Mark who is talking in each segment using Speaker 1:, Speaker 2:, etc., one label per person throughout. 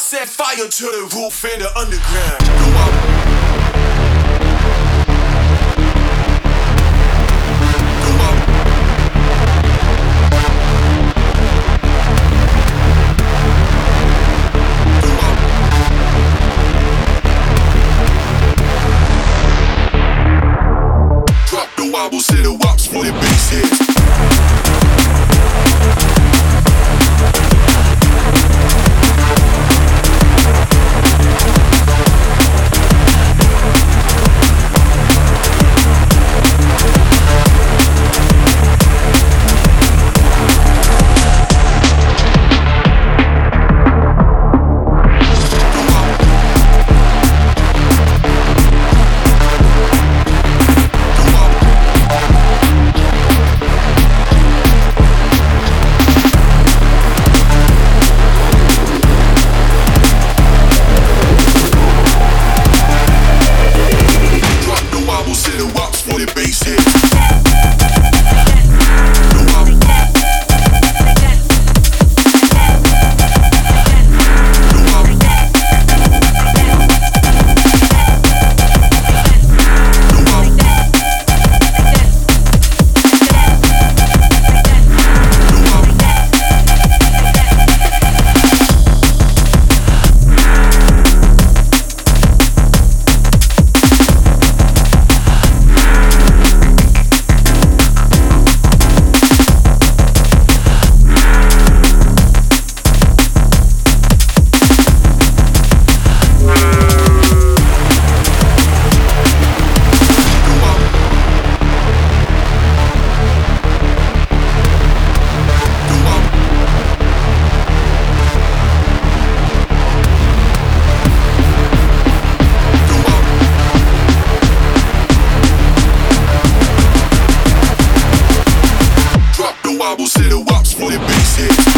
Speaker 1: set fire to the roof and the underground. Go out. Wobble, say the wops for the bass hits. Wobble, say the wops for the bass hits.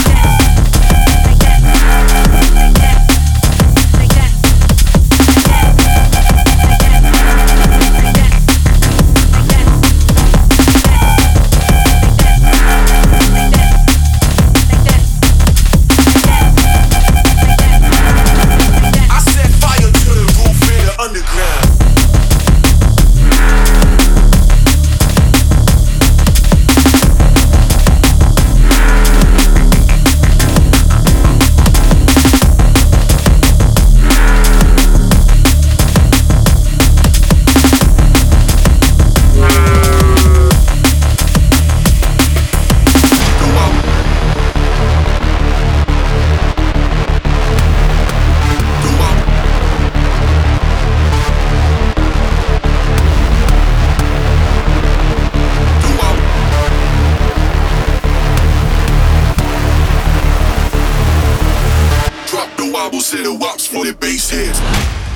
Speaker 1: Wobble, say the wops for the bass hits.